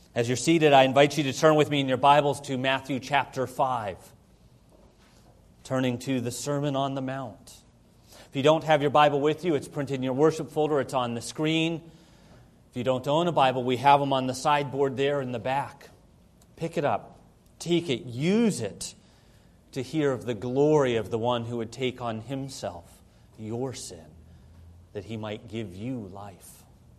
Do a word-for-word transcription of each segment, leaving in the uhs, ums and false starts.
As you're seated, I invite you to turn with me in your Bibles to Matthew chapter five, turning to the Sermon on the Mount. If you don't have your Bible with you, it's printed in your worship folder. It's on the screen. If you don't own a Bible, we have them on the sideboard there in the back. Pick it up, take it, use it to hear of the glory of the one who would take on himself your sin, that he might give you life.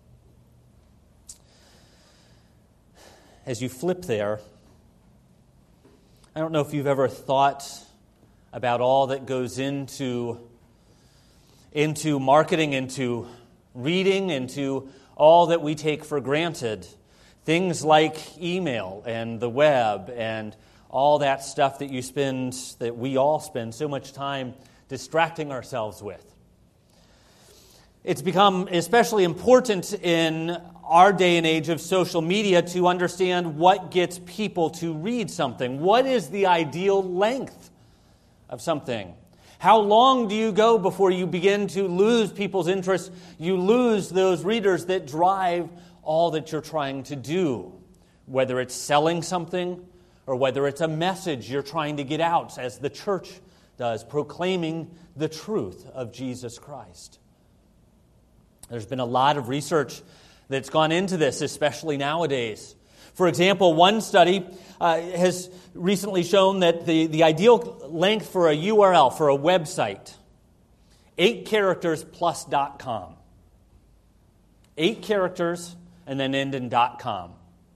As you flip there, I don't know if you've ever thought about all that goes into, into marketing, into reading, into all that we take for granted. Things like email and the web and all that stuff that you spend, that we all spend so much time distracting ourselves with. It's become especially important in our day and age of social media to understand what gets people to read something. What is the ideal length of something? How long do you go before you begin to lose people's interest? You lose those readers that drive all that you're trying to do, whether it's selling something or whether it's a message you're trying to get out, as the church does, proclaiming the truth of Jesus Christ. There's been a lot of research that's gone into this, especially nowadays. For example, one study uh, has recently shown that the, the ideal length for a U R L, for a website, eight characters plus .com. Eight characters and then end in .com.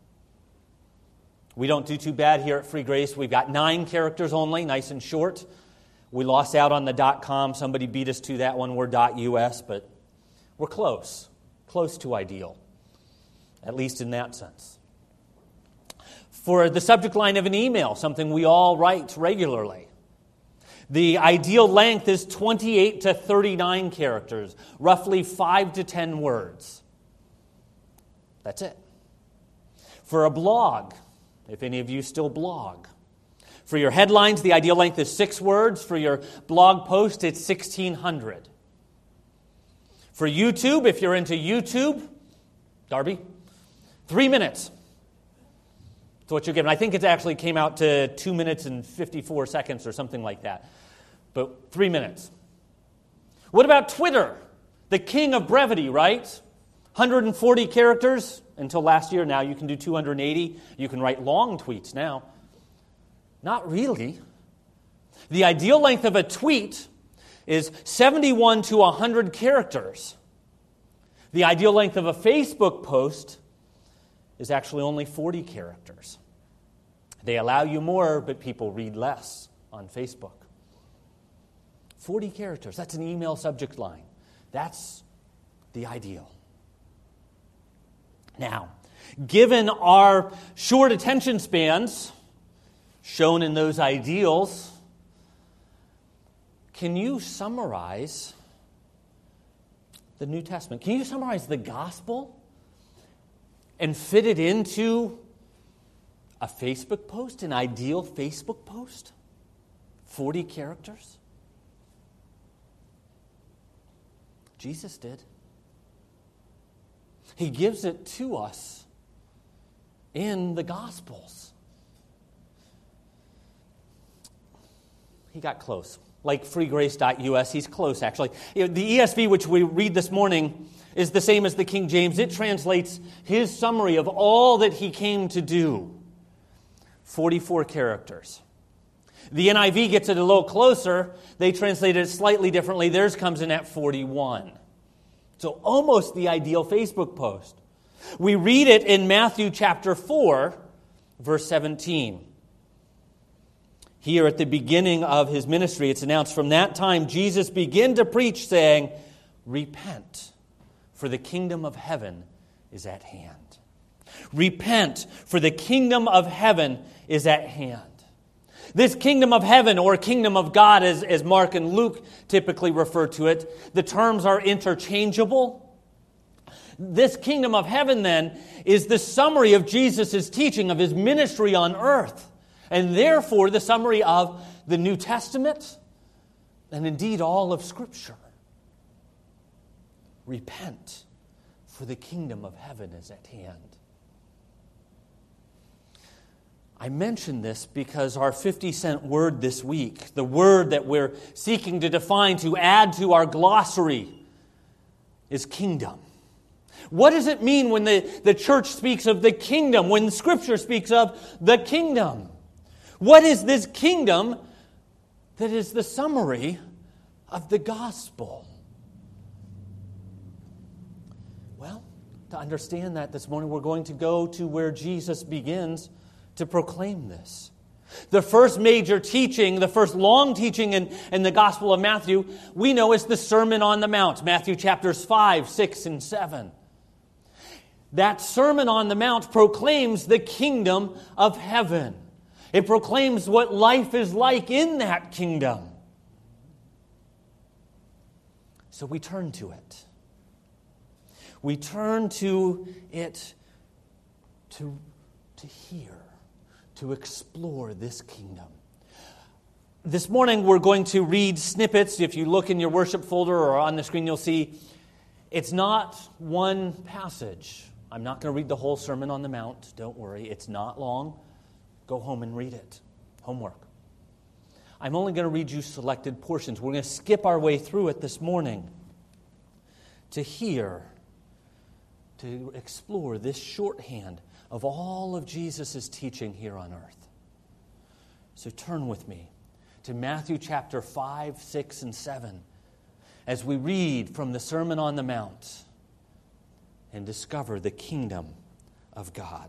We don't do too bad here at Free Grace. We've got nine characters only, nice and short. We lost out on the .com. Somebody beat us to that one. We're .us, but we're close, close to ideal, at least in that sense. For the subject line of an email, something we all write regularly, the ideal length is twenty-eight to thirty-nine characters, roughly five to ten words. That's it. For a blog, if any of you still blog, for your headlines, the ideal length is six words. For your blog post, it's sixteen hundred. For YouTube, if you're into YouTube, Darby, three minutes. That's what you're given. I think it actually came out to two minutes and fifty-four seconds or something like that. But three minutes. What about Twitter? The king of brevity, right? one hundred forty characters until last year. Now you can do two hundred eighty. You can write long tweets now. Not really. The ideal length of a tweet is seventy-one to one hundred characters. The ideal length of a Facebook post is actually only forty characters. They allow you more, but people read less on Facebook. forty characters, that's an email subject line. That's the ideal. Now, given our short attention spans, shown in those ideals, can you summarize the New Testament? Can you summarize the gospel and fit it into a Facebook post, an ideal Facebook post? forty characters? Jesus did. He gives it to us in the Gospels. He got close. Like free grace dot U S, he's close, actually. You know, the E S V, which we read this morning, is the same as the King James. It translates his summary of all that he came to do. forty-four characters. The N I V gets it a little closer. They translate it slightly differently. Theirs comes in at forty-one. So almost the ideal Facebook post. We read it in Matthew chapter four, verse seventeen. Here at the beginning of his ministry, it's announced, "From that time Jesus began to preach, saying, 'Repent, for the kingdom of heaven is at hand.'" Repent, for the kingdom of heaven is at hand. This kingdom of heaven, or kingdom of God, as, as Mark and Luke typically refer to it, the terms are interchangeable. This kingdom of heaven, then, is the summary of Jesus' teaching, of his ministry on earth, and therefore the summary of the New Testament, and indeed all of Scripture. Repent, for the kingdom of heaven is at hand. I mention this because our fifty cent word this week, the word that we're seeking to define, to add to our glossary, is kingdom. What does it mean when the, the church speaks of the kingdom, when Scripture speaks of the kingdom? What is this kingdom that is the summary of the gospel? Well, to understand that this morning, we're going to go to where Jesus begins to proclaim this. The first major teaching, the first long teaching in, in the Gospel of Matthew, we know is the Sermon on the Mount, Matthew chapters five, six, and seven. That Sermon on the Mount proclaims the kingdom of heaven. It proclaims what life is like in that kingdom. So we turn to it. We turn to it to, to hear, to explore this kingdom. This morning we're going to read snippets. If you look in your worship folder or on the screen, you'll see it's not one passage. I'm not going to read the whole Sermon on the Mount. Don't worry, it's not long. Go home and read it. Homework. I'm only going to read you selected portions. We're going to skip our way through it this morning to hear, to explore this shorthand of all of Jesus' teaching here on earth. So turn with me to Matthew chapter five, six, and seven as we read from the Sermon on the Mount and discover the kingdom of God.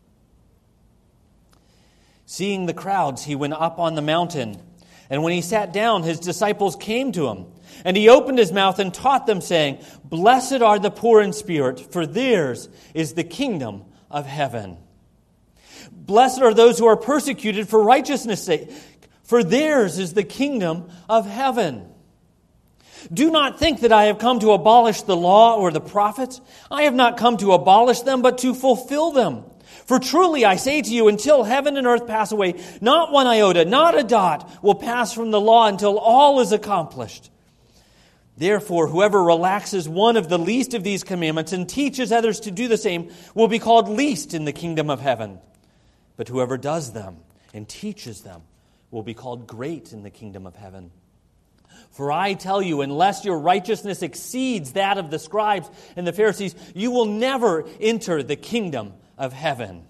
Seeing the crowds, he went up on the mountain, and when he sat down, his disciples came to him. And he opened his mouth and taught them, saying, "Blessed are the poor in spirit, for theirs is the kingdom of heaven. Blessed are those who are persecuted for righteousness' sake, for theirs is the kingdom of heaven. Do not think that I have come to abolish the law or the prophets. I have not come to abolish them, but to fulfill them. For truly I say to you, until heaven and earth pass away, not one iota, not a dot will pass from the law until all is accomplished. Therefore, whoever relaxes one of the least of these commandments and teaches others to do the same will be called least in the kingdom of heaven. But whoever does them and teaches them will be called great in the kingdom of heaven. For I tell you, unless your righteousness exceeds that of the scribes and the Pharisees, you will never enter the kingdom of heaven."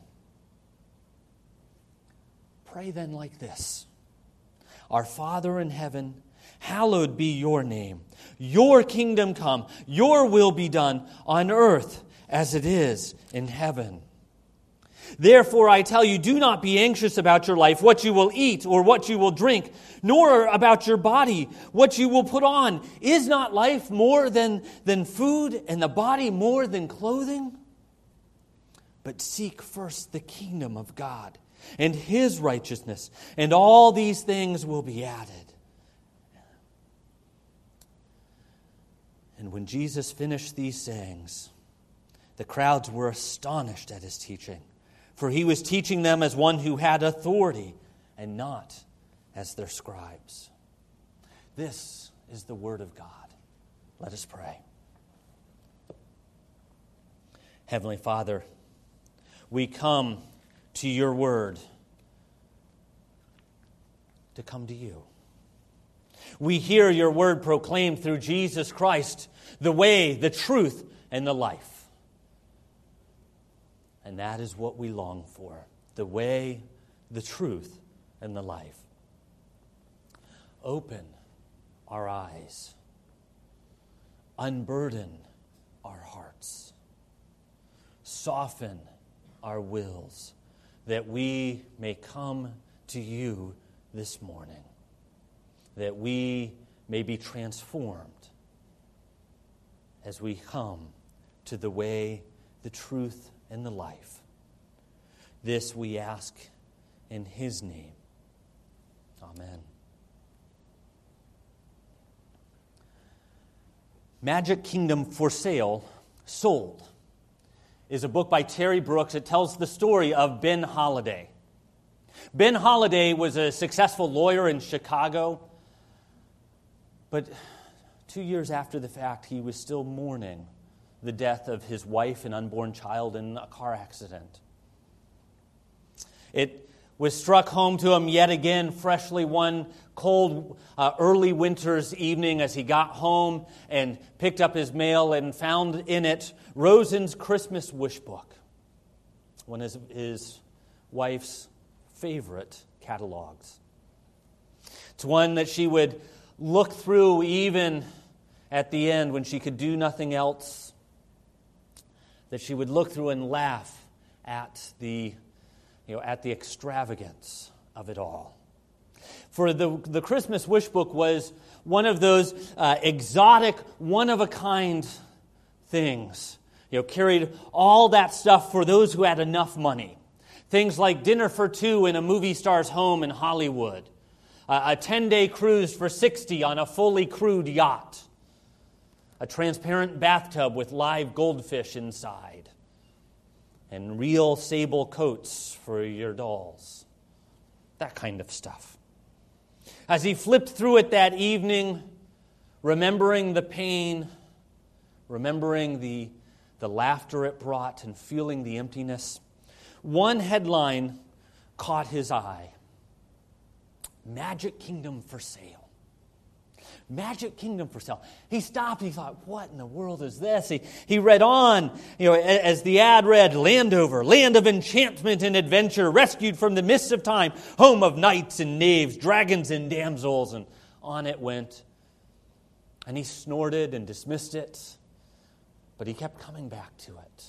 Pray then like this: Our Father in heaven, hallowed be your name. Your kingdom come. Your will be done on earth as it is in heaven. Therefore, I tell you, do not be anxious about your life, what you will eat or what you will drink, nor about your body, what you will put on. Is not life more than, than food, and the body more than clothing? But seek first the kingdom of God and His righteousness, and all these things will be added. And when Jesus finished these sayings, the crowds were astonished at His teaching, for He was teaching them as one who had authority and not as their scribes. This is the word of God. Let us pray. Heavenly Father, we come to your word to come to you. We hear your word proclaimed through Jesus Christ, the way, the truth, and the life. And that is what we long for, the way, the truth, and the life. Open our eyes. Unburden our hearts. Soften our wills, that we may come to you this morning, that we may be transformed as we come to the way, the truth, and the life. This we ask in His name. Amen. Magic Kingdom for Sale, Sold, is a book by Terry Brooks. It tells the story of Ben Holiday. Ben Holiday was a successful lawyer in Chicago, but two years after the fact, he was still mourning the death of his wife and unborn child in a car accident. It was struck home to him yet again, freshly one cold uh, early winter's evening as he got home and picked up his mail and found in it Rosen's Christmas wish book, one of his wife's favorite catalogs. It's one that she would look through even at the end when she could do nothing else, that she would look through and laugh at the, you know, at the extravagance of it all. For the, the Christmas wish book was one of those uh, exotic, one-of-a-kind things. You know, carried all that stuff for those who had enough money. Things like dinner for two in a movie star's home in Hollywood. Uh, a ten-day cruise for sixty on a fully crewed yacht. A transparent bathtub with live goldfish inside. And real sable coats for your dolls. That kind of stuff. As he flipped through it that evening, remembering the pain, remembering the, the laughter it brought, and feeling the emptiness, one headline caught his eye. Magic Kingdom for sale. Magic Kingdom for sale. He stopped and he thought, what in the world is this? He, he read on, you know, as the ad read, Landover, land of enchantment and adventure, rescued from the mists of time, home of knights and knaves, dragons and damsels, and on it went. And he snorted and dismissed it, but he kept coming back to it.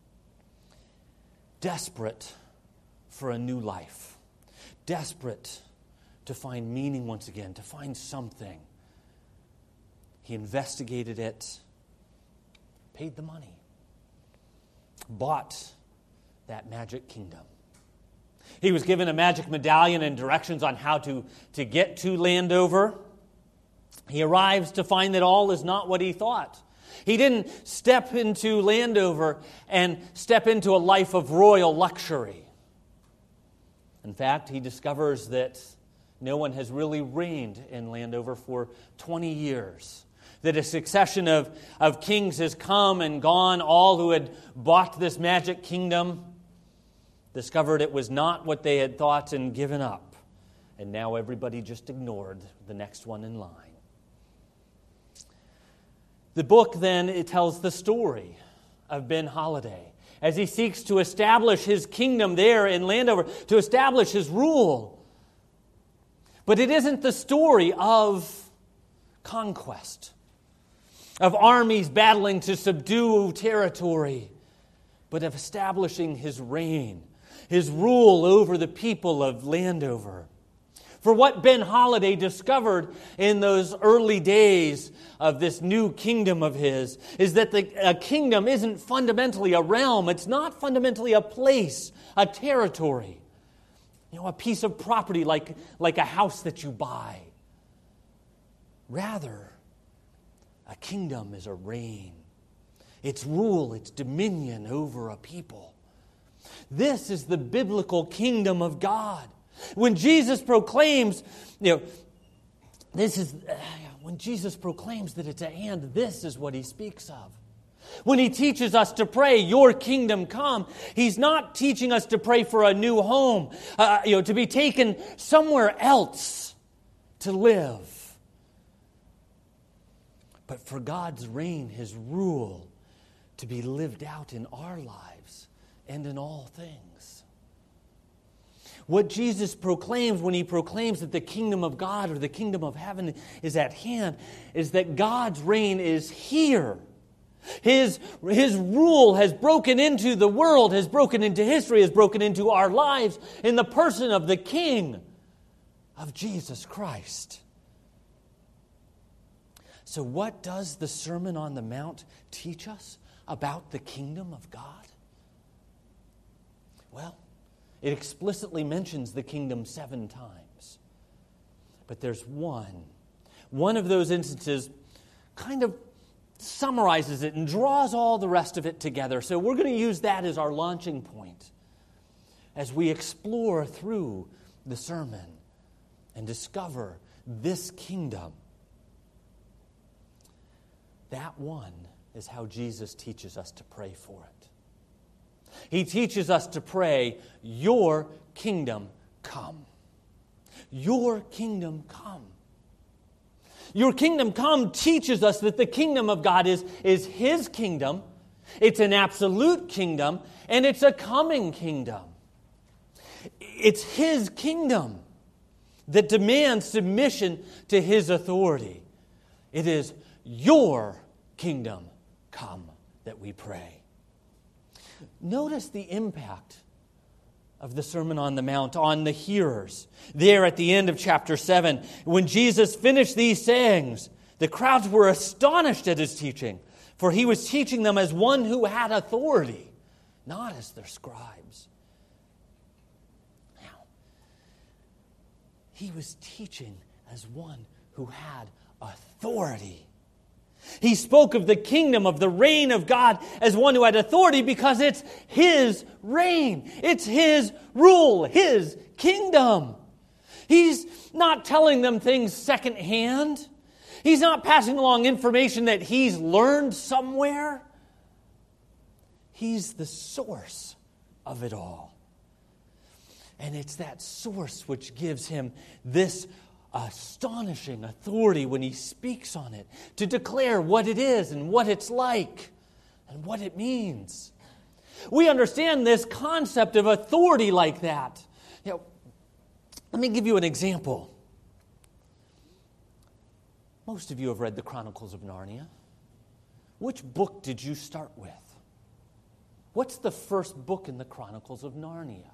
Desperate for a new life. Desperate to find meaning once again, to find something. He investigated it, paid the money, bought that magic kingdom. He was given a magic medallion and directions on how to, to get to Landover. He arrives to find that all is not what he thought. He didn't step into Landover and step into a life of royal luxury. In fact, he discovers that no one has really reigned in Landover for twenty years. That a succession of, of kings has come and gone. All who had bought this magic kingdom discovered it was not what they had thought and given up. And now everybody just ignored the next one in line. The book then, it tells the story of Ben Holiday as he seeks to establish his kingdom there in Landover, to establish his rule. But it isn't the story of conquest, of armies battling to subdue territory, but of establishing his reign, his rule over the people of Landover. For what Ben Holiday discovered in those early days of this new kingdom of his is that the, a kingdom isn't fundamentally a realm. It's not fundamentally a place, a territory. You know, a piece of property like, like a house that you buy. Rather, a kingdom is a reign. It's rule, it's dominion over a people. This is the biblical kingdom of God. When Jesus proclaims, you know, this is uh, when Jesus proclaims that it's at hand, this is what he speaks of. When he teaches us to pray, your kingdom come, he's not teaching us to pray for a new home, uh, you know, to be taken somewhere else to live. But for God's reign, his rule, to be lived out in our lives and in all things. What Jesus proclaims when he proclaims that the kingdom of God or the kingdom of heaven is at hand is that God's reign is here. His, his rule has broken into the world, has broken into history, has broken into our lives in the person of the King, of Jesus Christ. So what does the Sermon on the Mount teach us about the kingdom of God? Well, it explicitly mentions the kingdom seven times. But there's one. One of those instances kind of summarizes it and draws all the rest of it together. So we're going to use that as our launching point as we explore through the sermon and discover this kingdom. That one is how Jesus teaches us to pray for it. He teaches us to pray, your kingdom come. Your kingdom come. Your kingdom come teaches us that the kingdom of God is, is His kingdom. It's an absolute kingdom, and it's a coming kingdom. It's His kingdom that demands submission to His authority. It is your kingdom come that we pray. Notice the impact of the Sermon on the Mount on the hearers. There at the end of chapter seven, when Jesus finished these sayings, the crowds were astonished at His teaching, for He was teaching them as one who had authority, not as their scribes. Now, He was teaching as one who had authority. He spoke of the kingdom, of the reign of God, as one who had authority because it's His reign. It's His rule, His kingdom. He's not telling them things secondhand. He's not passing along information that He's learned somewhere. He's the source of it all. And it's that source which gives Him this astonishing authority when He speaks on it, to declare what it is and what it's like and what it means. We understand this concept of authority like that. You know, let me give you an example. Most of you have read the Chronicles of Narnia. Which book did you start with? What's the first book in the Chronicles of Narnia?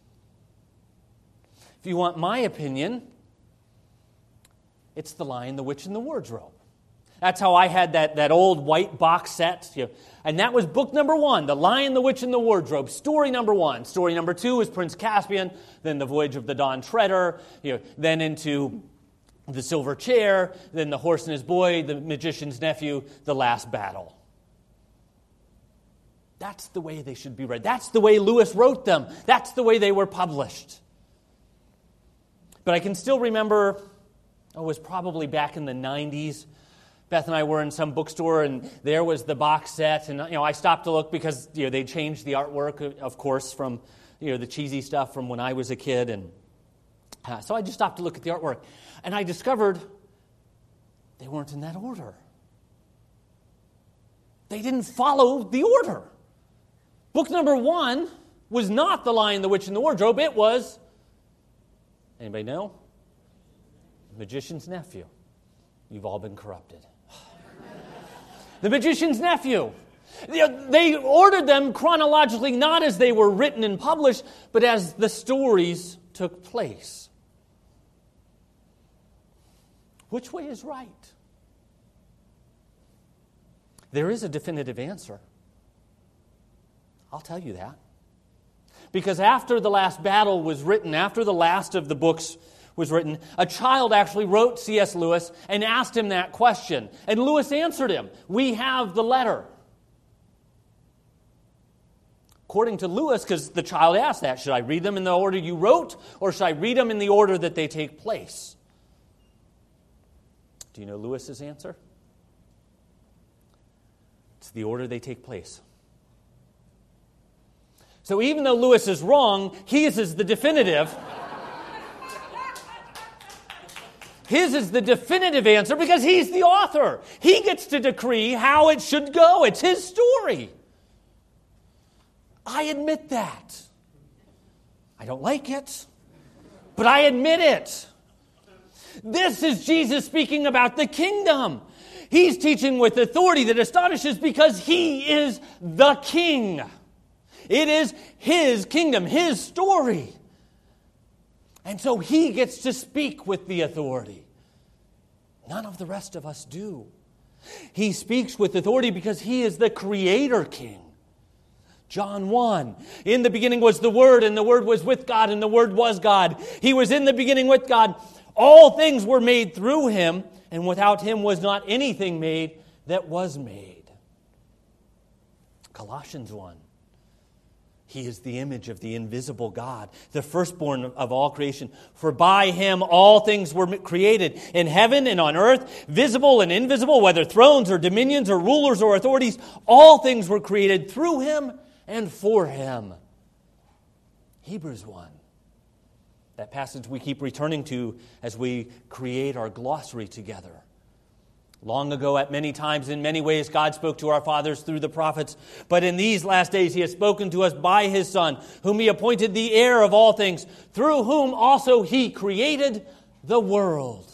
If you want my opinion, it's The Lion, the Witch, and the Wardrobe. That's how I had that, that old white box set. You know, and that was book number one, The Lion, the Witch, and the Wardrobe. Story number one. Story number two is Prince Caspian, then The Voyage of the Dawn Treader, you know, then into The Silver Chair, then The Horse and His Boy, The Magician's Nephew, The Last Battle. That's the way they should be read. That's the way Lewis wrote them. That's the way they were published. But I can still remember, oh, it was probably back in the nineties. Beth and I were in some bookstore, and there was the box set. And, you know, I stopped to look because, you know, they changed the artwork, of course, from, you know, the cheesy stuff from when I was a kid. And uh, so I just stopped to look at the artwork. And I discovered they weren't in that order. They didn't follow the order. Book number one was not The Lion, the Witch, and the Wardrobe. It was, anybody know? The Magician's Nephew. You've all been corrupted. The Magician's Nephew. They ordered them chronologically, not as they were written and published, but as the stories took place. Which way is right? There is a definitive answer. I'll tell you that. Because after The Last Battle was written, after the last of the books was written, a child actually wrote C S Lewis and asked him that question. And Lewis answered him, "We have the letter." According to Lewis, because the child asked that, should I read them in the order you wrote, or should I read them in the order that they take place? Do you know Lewis's answer? It's the order they take place. So even though Lewis is wrong, his is the definitive. His is the definitive answer because he's the author. He gets to decree how it should go. It's his story. I admit that. I don't like it, but I admit it. This is Jesus speaking about the kingdom. He's teaching with authority that astonishes because he is the king. It is his kingdom, his story. And so he gets to speak with the authority. None of the rest of us do. He speaks with authority because he is the creator king. John one, in the beginning was the Word, and the Word was with God, and the Word was God. He was in the beginning with God. All things were made through him, and without him was not anything made that was made. Colossians one. He is the image of the invisible God, the firstborn of all creation. For by him all things were created, in heaven and on earth, visible and invisible, whether thrones or dominions or rulers or authorities. All things were created through him and for him. Hebrews one. That passage we keep returning to as we create our glossary together. Long ago, at many times, in many ways, God spoke to our fathers through the prophets. But in these last days, He has spoken to us by His Son, whom He appointed the heir of all things, through whom also He created the world.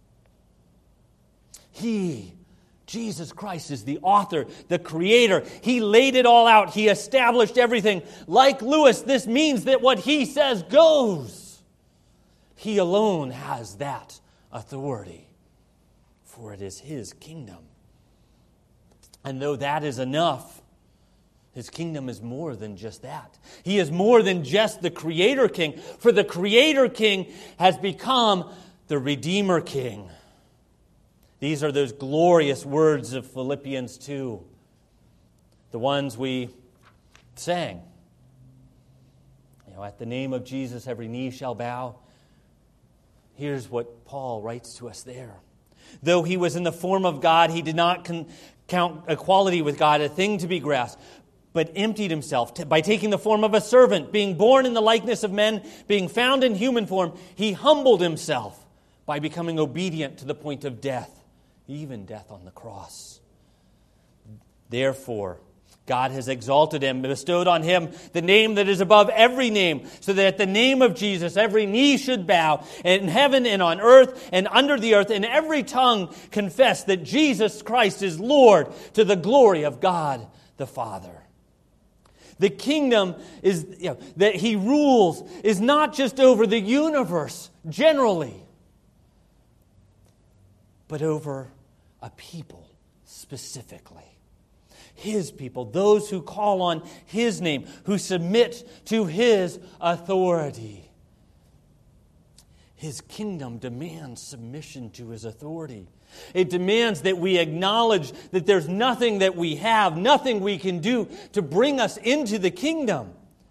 He, Jesus Christ, is the author, the creator. He laid it all out. He established everything. Like Lewis, this means that what He says goes. He alone has that authority. For it is His kingdom. And though that is enough, His kingdom is more than just that. He is more than just the Creator King. For the Creator King has become the Redeemer King. These are those glorious words of Philippians two. The ones we sang. You know, at the name of Jesus, every knee shall bow. Here's what Paul writes to us there. Though He was in the form of God, He did not con- count equality with God a thing to be grasped, but emptied Himself t- by taking the form of a servant, being born in the likeness of men, being found in human form. He humbled Himself by becoming obedient to the point of death, even death on the cross. Therefore, God has exalted Him, bestowed on Him the name that is above every name, so that at the name of Jesus every knee should bow, in heaven and on earth and under the earth, and every tongue confess that Jesus Christ is Lord, to the glory of God the Father. The kingdom is, you know, that He rules is not just over the universe generally, but over a people specifically. His people, those who call on His name, who submit to His authority. His kingdom demands submission to His authority. It demands that we acknowledge that there's nothing that we have, nothing we can do to bring us into the kingdom.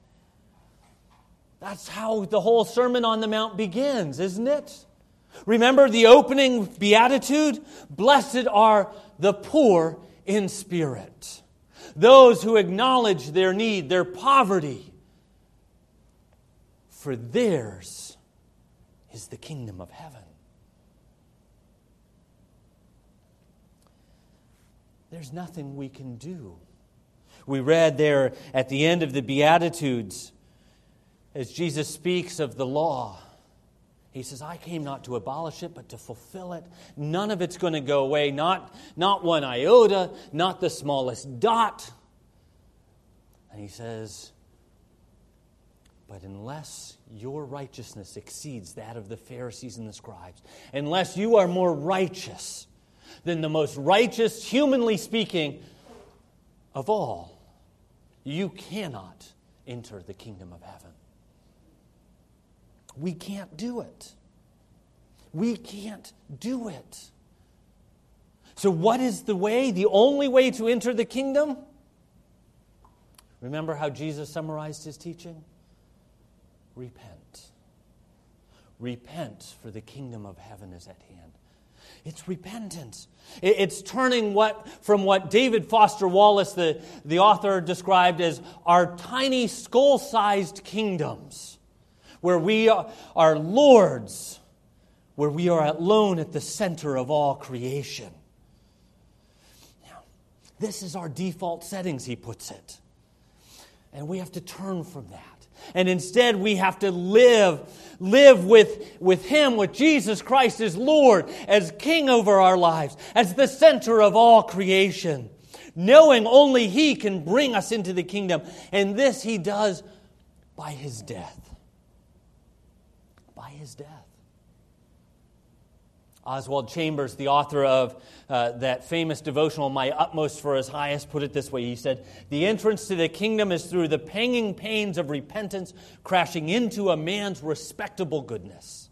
That's how the whole Sermon on the Mount begins, isn't it? Remember the opening beatitude? Blessed are the poor in spirit. Those who acknowledge their need, their poverty. For theirs is the kingdom of heaven. There's nothing we can do. We read there at the end of the Beatitudes, as Jesus speaks of the law, He says, I came not to abolish it, but to fulfill it. None of it's going to go away. Not, not one iota, not the smallest dot. And He says, but unless your righteousness exceeds that of the Pharisees and the scribes, unless you are more righteous than the most righteous, humanly speaking, of all, you cannot enter the kingdom of heaven. We can't do it. We can't do it. So what is the way, the only way to enter the kingdom? Remember how Jesus summarized His teaching? Repent. Repent, for the kingdom of heaven is at hand. It's repentance. It's turning what from what David Foster Wallace, the, the author, described as our tiny skull-sized kingdoms, where we are lords, where we are alone at the center of all creation. Now, this is our default settings, he puts it. And we have to turn from that. And instead we have to live, live with, with Him, with Jesus Christ as Lord, as King over our lives, as the center of all creation, knowing only He can bring us into the kingdom. And this He does by His death. By His death. Oswald Chambers, the author of uh, that famous devotional, My Utmost for His Highest, put it this way. He said, the entrance to the kingdom is through the panging pains of repentance crashing into a man's respectable goodness.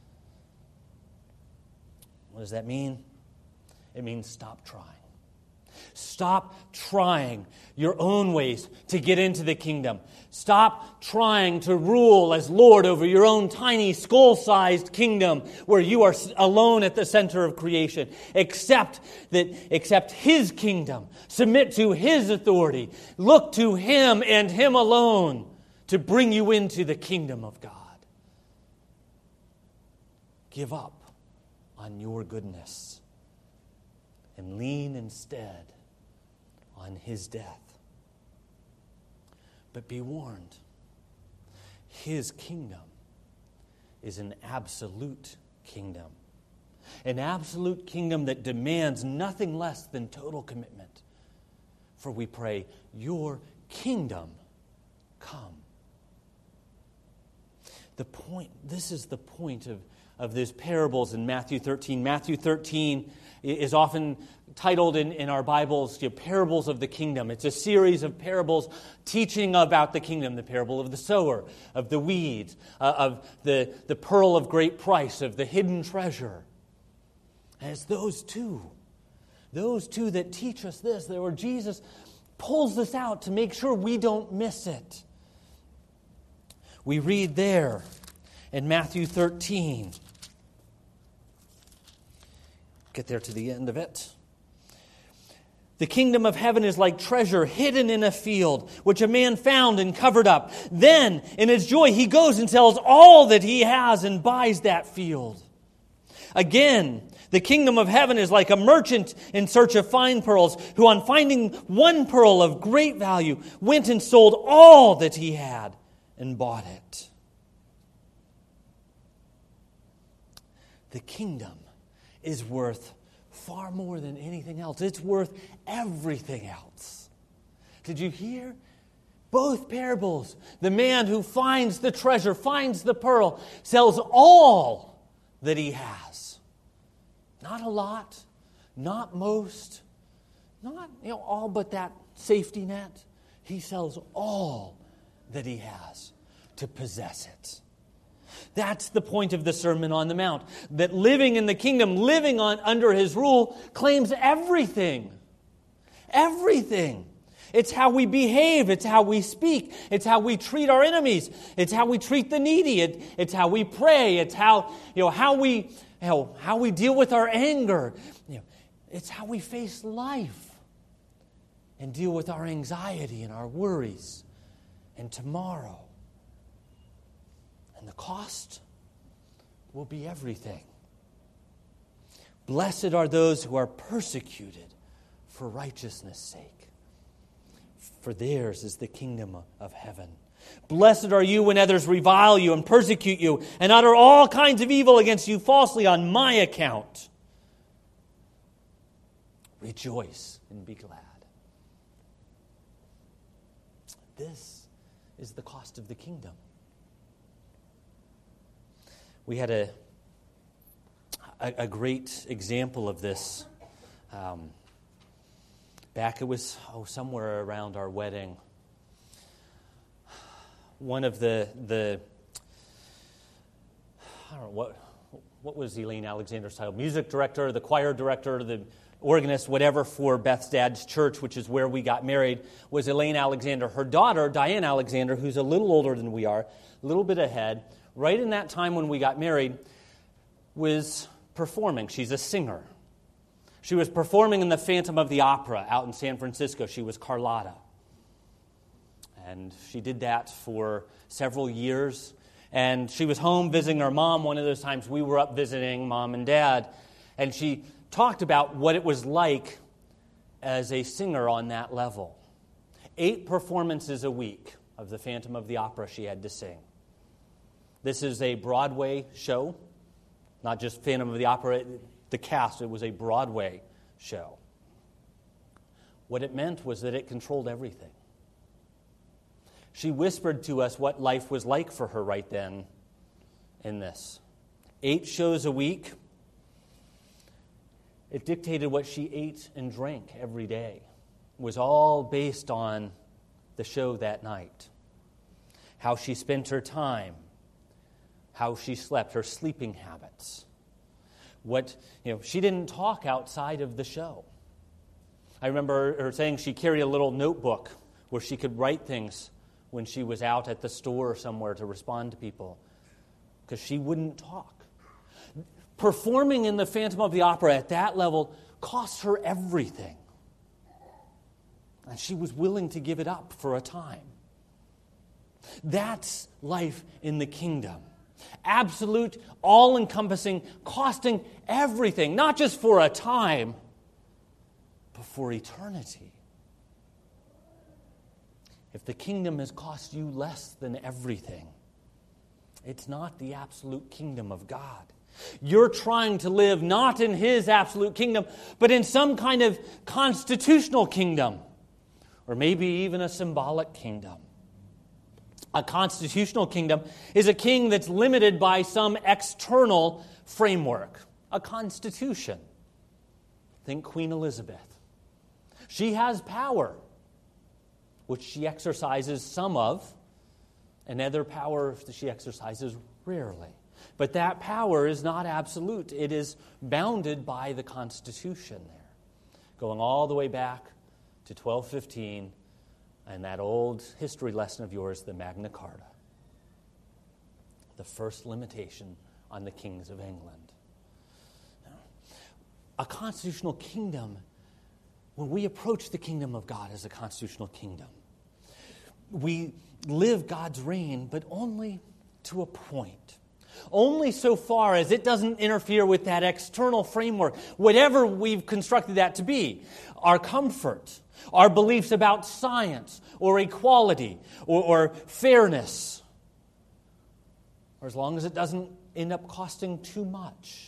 What does that mean? It means stop trying. Stop trying your own ways to get into the kingdom. Stop trying to rule as Lord over your own tiny skull-sized kingdom where you are alone at the center of creation. Accept that, accept His kingdom. Submit to His authority. Look to Him and Him alone to bring you into the kingdom of God. give up on your goodness and lean instead on his death. But be warned, his kingdom is an absolute kingdom. An absolute kingdom that demands nothing less than total commitment. For we pray, your kingdom come. The point, this is the point of, of these parables in Matthew thirteen. Matthew thirteen is often titled in, in our Bibles, you know, Parables of the Kingdom. It's a series of parables teaching about the kingdom. The parable of the sower, of the weeds, uh, of the, the pearl of great price, of the hidden treasure. And it's those two, those two that teach us this, that where Jesus pulls this out to make sure we don't miss it. We read there in Matthew thirteen. Get there to the end of it. The kingdom of heaven is like treasure hidden in a field, which a man found and covered up. Then, in his joy, he goes and sells all that he has and buys that field. Again, the kingdom of heaven is like a merchant in search of fine pearls, who on finding one pearl of great value, went and sold all that he had and bought it. The kingdom is worth far more than anything else. It's worth everything else. Did you hear? Both parables. The man who finds the treasure, finds the pearl, sells all that he has. Not a lot, not most, not you know all but that safety net. He sells all that he has to possess it. That's the point of the Sermon on the Mount. That living in the kingdom, living on under his rule, claims everything. Everything. It's how we behave. It's how we speak. It's how we treat our enemies. It's how we treat the needy. It, it's how we pray. It's how you know how we you know, how we deal with our anger. You know, it's how we face life and deal with our anxiety and our worries and tomorrow. And the cost will be everything. Blessed are those who are persecuted for righteousness' sake, for theirs is the kingdom of heaven. Blessed are you when others revile you and persecute you and utter all kinds of evil against you falsely on my account. Rejoice and be glad. This is the cost of the kingdom. We had a a, a great example of this um, back. It was oh somewhere around our wedding. One of the the I don't know what what was Elaine Alexander's title? Music director, the choir director, the organist, whatever, for Beth's dad's church, which is where we got married, was Elaine Alexander. Her daughter, Diane Alexander, who's a little older than we are, a little bit ahead, right in that time when we got married, was performing. She's a singer. She was performing in the Phantom of the Opera out in San Francisco. She was Carlotta. And she did that for several years. And she was home visiting her mom. One of those times we were up visiting mom and dad. And she talked about what it was like as a singer on that level. Eight performances a week of the Phantom of the Opera she had to sing. This is a Broadway show, not just Phantom of the Opera. The cast, it was a Broadway show. What it meant was that it controlled everything. She whispered to us what life was like for her right then in this. Eight shows a week. It dictated what she ate and drank every day. It was all based on the show that night. How she spent her time. How she slept, her sleeping habits. What, you know, she didn't talk outside of the show. I remember her saying she carried a little notebook where she could write things when she was out at the store or somewhere to respond to people, because she wouldn't talk. Performing in the Phantom of the Opera at that level cost her everything. And she was willing to give it up for a time. That's life in the kingdom. Absolute, all-encompassing, costing everything, not just for a time, but for eternity. If the kingdom has cost you less than everything, it's not the absolute kingdom of God. You're trying to live not in His absolute kingdom, but in some kind of constitutional kingdom, or maybe even a symbolic kingdom. A constitutional kingdom is a king that's limited by some external framework, a constitution. Think Queen Elizabeth. She has power, which she exercises some of, and other power that she exercises rarely. But that power is not absolute. It is bounded by the Constitution there, going all the way back to twelve fifteen and that old history lesson of yours, the Magna Carta, the first limitation on the kings of England. Now, a constitutional kingdom, when we approach the kingdom of God as a constitutional kingdom, we live God's reign, but only to a point. Only so far as it doesn't interfere with that external framework, whatever we've constructed that to be. Our comfort, our beliefs about science or equality or, or fairness. Or as long as it doesn't end up costing too much.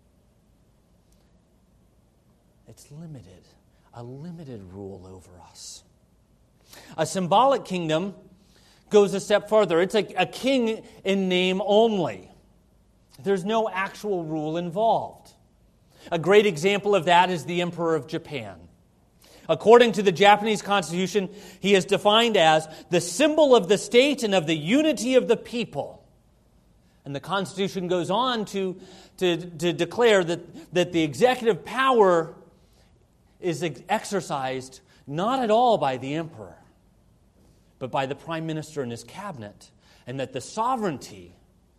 It's limited, a limited rule over us. A symbolic kingdom goes a step further. It's a, a king in name only. There's no actual rule involved. A great example of that is the Emperor of Japan. According to the Japanese Constitution, he is defined as the symbol of the state and of the unity of the people. And the Constitution goes on to, to, to declare that, that the executive power is exercised not at all by the emperor, but by the prime minister and his cabinet, and that the sovereignty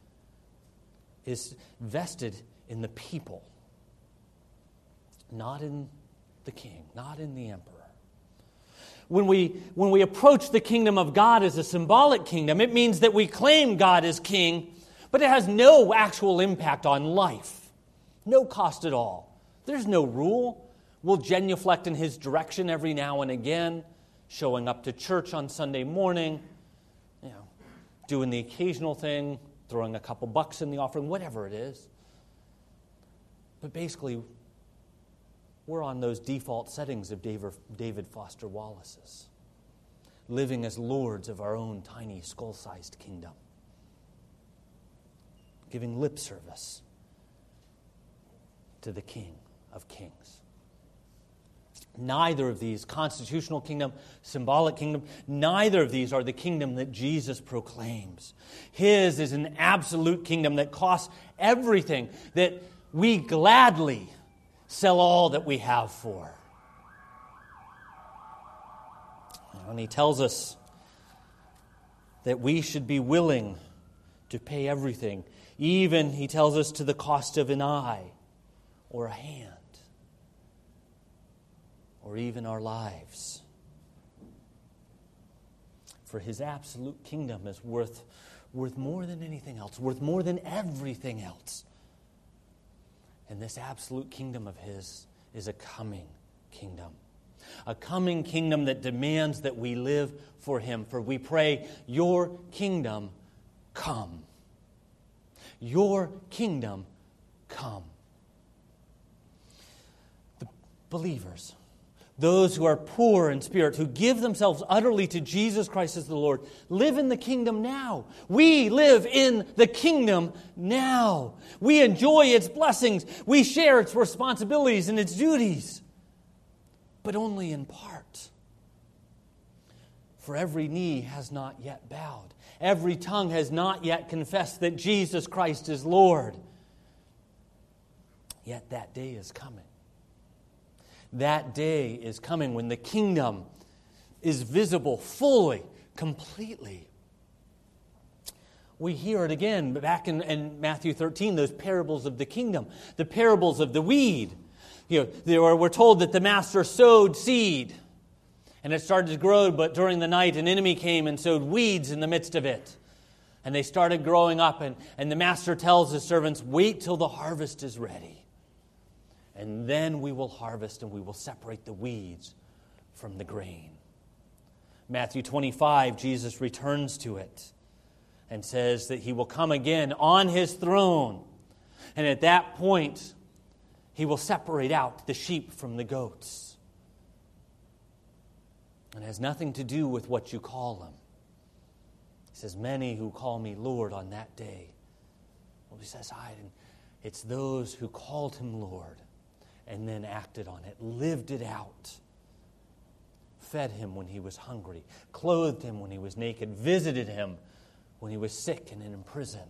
is vested in the people, not in the king, not in the emperor. When we, when we approach the kingdom of God as a symbolic kingdom, it means that we claim God as king, but it has no actual impact on life. No cost at all. There's no rule. We'll genuflect in His direction every now and again, showing up to church on Sunday morning, you know, doing the occasional thing, throwing a couple bucks in the offering, whatever it is. But basically, we're on those default settings of David Foster Wallace's, living as lords of our own tiny skull-sized kingdom, giving lip service to the King of Kings. Neither of these, constitutional kingdom, symbolic kingdom, neither of these are the kingdom that Jesus proclaims. His is an absolute kingdom that costs everything, that we gladly sell all that we have for. And He tells us that we should be willing to pay everything, even, He tells us, to the cost of an eye or a hand, or even our lives. For His absolute kingdom is worth, worth more than anything else, worth more than everything else. And this absolute kingdom of His is a coming kingdom. A coming kingdom that demands that we live for Him. For we pray, your kingdom come. Your kingdom come. The believers, those who are poor in spirit, who give themselves utterly to Jesus Christ as the Lord, live in the kingdom now. We live in the kingdom now. We enjoy its blessings. We share its responsibilities and its duties, but only in part. For every knee has not yet bowed. Every tongue has not yet confessed that Jesus Christ is Lord. Yet that day is coming. That day is coming when the kingdom is visible fully, completely. We hear it again back in, in Matthew thirteen, those parables of the kingdom, the parables of the weed. You know, they were, we're told that the master sowed seed, and it started to grow, but during the night an enemy came and sowed weeds in the midst of it. And they started growing up, and, and the master tells his servants, wait till the harvest is ready. And then we will harvest and we will separate the weeds from the grain. Matthew twenty-five, Jesus returns to it and says that he will come again on his throne. And at that point, he will separate out the sheep from the goats. It has nothing to do with what you call them. He says, many who call me Lord on that day will be set aside. And it's those who called him Lord and then acted on it, lived it out, fed him when he was hungry, clothed him when he was naked, visited him when he was sick and in prison.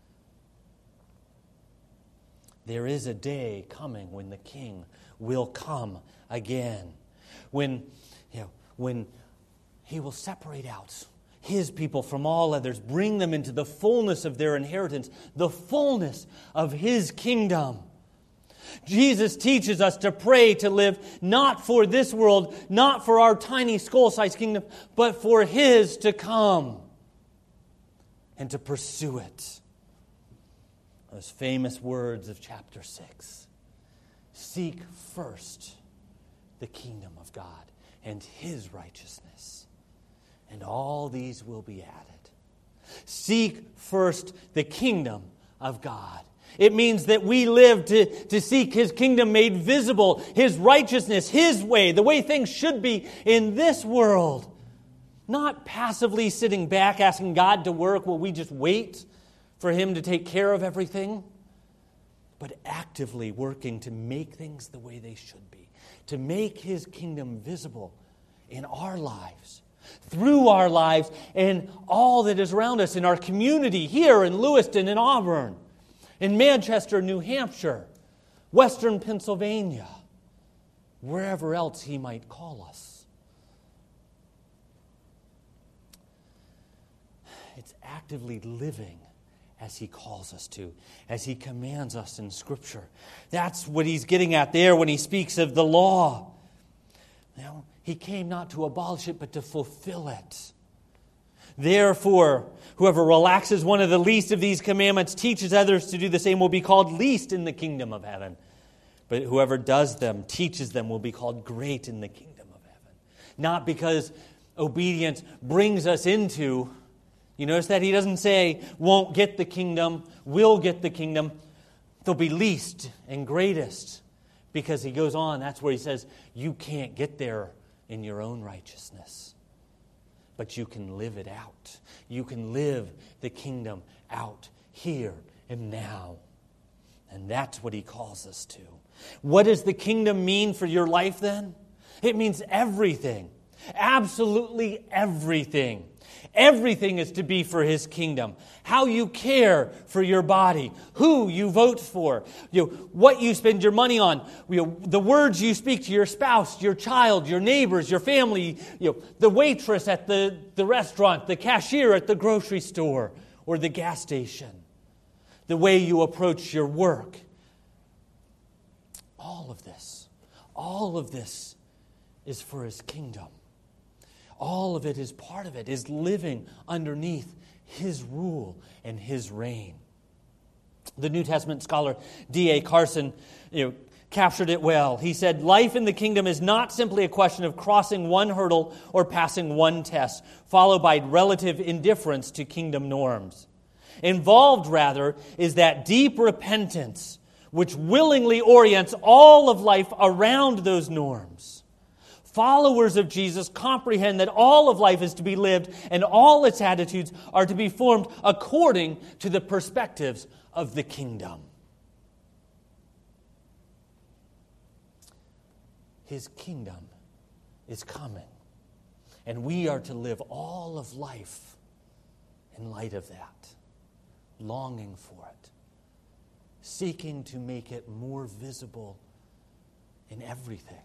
There is a day coming when the King will come again, when, you know, when he will separate out his people from all others, bring them into the fullness of their inheritance, the fullness of his kingdom. Jesus teaches us to pray to live not for this world, not for our tiny skull-sized kingdom, but for his to come and to pursue it. Those famous words of chapter six. Seek first the kingdom of God and his righteousness, and all these will be added. Seek first the kingdom of God. It means that we live to, to seek his kingdom made visible, his righteousness, his way, the way things should be in this world. Not passively sitting back asking God to work while we just wait for him to take care of everything, but actively working to make things the way they should be, to make his kingdom visible in our lives, through our lives, and all that is around us, in our community, here in Lewiston, in Auburn, in Manchester, New Hampshire, Western Pennsylvania, wherever else he might call us. It's actively living as he calls us to, as he commands us in Scripture. That's what he's getting at there when he speaks of the law. Now, he came not to abolish it, but to fulfill it. Therefore, whoever relaxes one of the least of these commandments, teaches others to do the same, will be called least in the kingdom of heaven. But whoever does them, teaches them, will be called great in the kingdom of heaven. Not because obedience brings us into, you notice that he doesn't say, won't get the kingdom, will get the kingdom. They'll be least and greatest. Because he goes on, that's where he says, you can't get there in your own righteousness. But you can live it out. You can live the kingdom out here and now. And that's what he calls us to. What does the kingdom mean for your life then? It means everything. Absolutely everything. Everything is to be for his kingdom. How you care for your body, who you vote for, you know, what you spend your money on, you know, the words you speak to your spouse, your child, your neighbors, your family, you know, the waitress at the, the restaurant, the cashier at the grocery store or the gas station, the way you approach your work. All of this, all of this is for his kingdom. All of it is part of it, is living underneath his rule and his reign. The New Testament scholar D A Carson, you know, captured it well. He said, life in the kingdom is not simply a question of crossing one hurdle or passing one test, followed by relative indifference to kingdom norms. Involved, rather, is that deep repentance which willingly orients all of life around those norms. Followers of Jesus comprehend that all of life is to be lived and all its attitudes are to be formed according to the perspectives of the kingdom. His kingdom is coming, and we are to live all of life in light of that, longing for it, seeking to make it more visible in everything.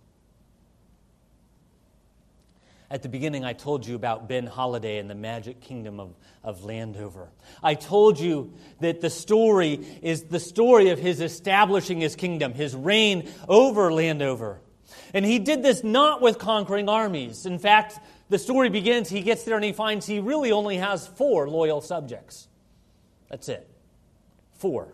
At the beginning, I told you about Ben Holiday and the magic kingdom of, of Landover. I told you that the story is the story of his establishing his kingdom, his reign over Landover. And he did this not with conquering armies. In fact, The story begins, he gets there and he finds he really only has four loyal subjects. That's it. Four.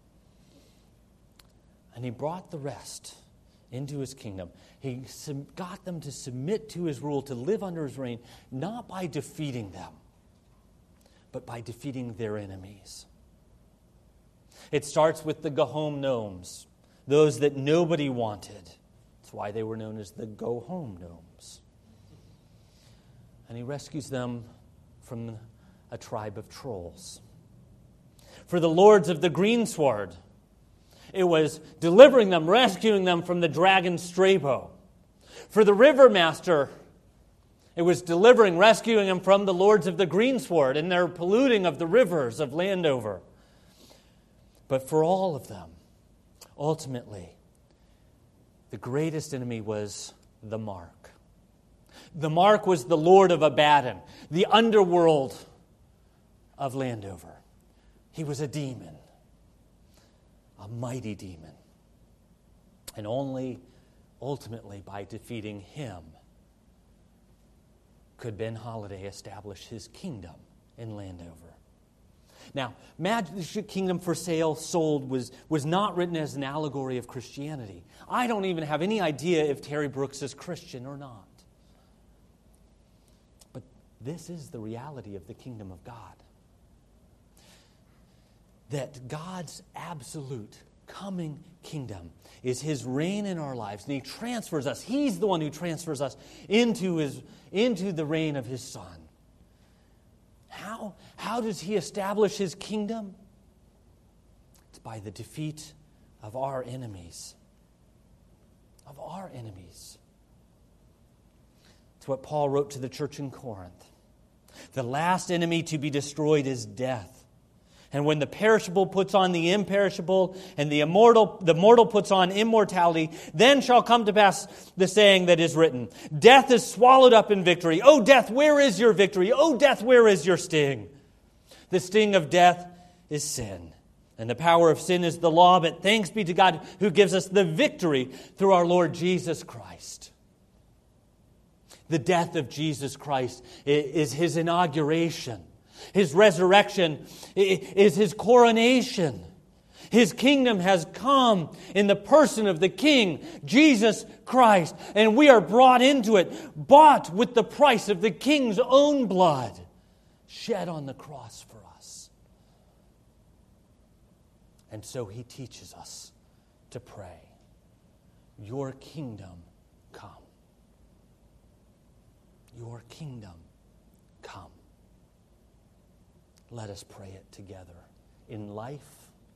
And he brought the rest into his kingdom. He got them to submit to his rule, to live under his reign, not by defeating them, but by defeating their enemies. It starts with the go-home gnomes, those that nobody wanted. That's why they were known as the go-home gnomes. And he rescues them from a tribe of trolls. For the lords of the greensward, it was delivering them, rescuing them from the dragon Strabo. For the river master, it was delivering, rescuing them from the lords of the greensward and their polluting of the rivers of Landover. But for all of them, ultimately, the greatest enemy was the Mark. The Mark was the lord of Abaddon, the underworld of Landover. He was a demon, a mighty demon. And only ultimately by defeating him could Ben Holiday establish his kingdom in Landover. Now, Magic Kingdom for Sale Sold was, was not written as an allegory of Christianity. I don't even have any idea if Terry Brooks is Christian or not. But this is the reality of the kingdom of God. That God's absolute coming kingdom is his reign in our lives. And he transfers us. He's the one who transfers us into, his, into the reign of his Son. How, how does he establish his kingdom? It's by the defeat of our enemies. Of our enemies. It's what Paul wrote to the church in Corinth. The last enemy to be destroyed is death. And when the perishable puts on the imperishable, and the immortal, the mortal puts on immortality, then shall come to pass the saying that is written, death is swallowed up in victory. O death, where is your victory? O death, where is your sting? The sting of death is sin, and the power of sin is the law, but thanks be to God who gives us the victory through our Lord Jesus Christ. The death of Jesus Christ is his inauguration. His resurrection is his coronation. His kingdom has come in the person of the King, Jesus Christ. And we are brought into it, bought with the price of the King's own blood, shed on the cross for us. And so he teaches us to pray, your kingdom come. Your kingdom come. Let us pray it together in life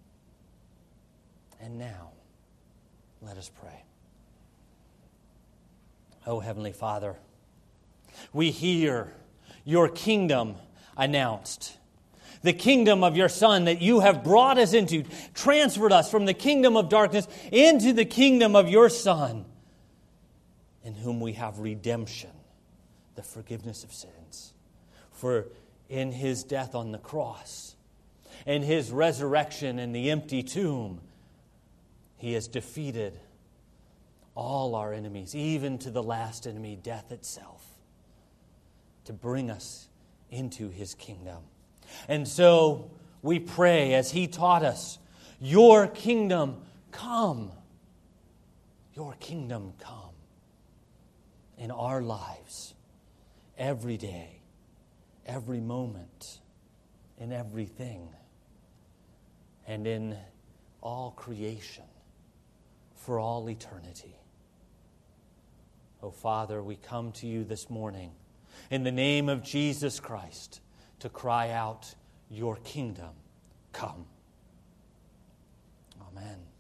and now. Let us pray. Oh, Heavenly Father, we hear your kingdom announced. The kingdom of your Son that you have brought us into, transferred us from the kingdom of darkness into the kingdom of your Son, in whom we have redemption, the forgiveness of sins. For in his death on the cross, in his resurrection in the empty tomb, he has defeated all our enemies, even to the last enemy, death itself, to bring us into his kingdom. And so we pray, as he taught us, your kingdom come. Your kingdom come in our lives every day. Every moment, in everything, and in all creation, for all eternity. Oh, Father, we come to you this morning in the name of Jesus Christ to cry out, your kingdom come. Amen.